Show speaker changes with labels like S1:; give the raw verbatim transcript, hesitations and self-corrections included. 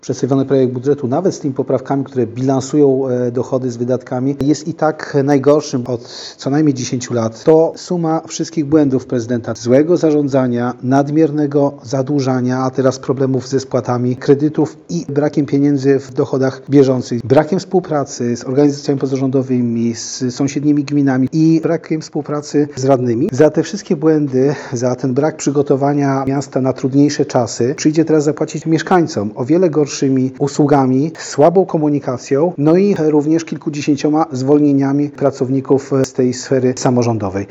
S1: Przedstawiony projekt budżetu, nawet z tymi poprawkami, które bilansują dochody z wydatkami, jest i tak najgorszym od co najmniej dziesięciu lat. To suma wszystkich błędów prezydenta, złego zarządzania, nadmiernego zadłużania, a teraz problemów ze spłatami kredytów i brakiem pieniędzy w dochodach bieżących, brakiem współpracy z organizacjami pozarządowymi, z sąsiednimi gminami i brakiem współpracy z radnymi. Za te wszystkie błędy, za ten brak przygotowania miasta na trudniejsze czasy przyjdzie teraz zapłacić mieszkańcom o wiele gorszymi usługami, słabą komunikacją, no i również kilkudziesięcioma zwolnieniami pracowników z tej sfery samorządowej.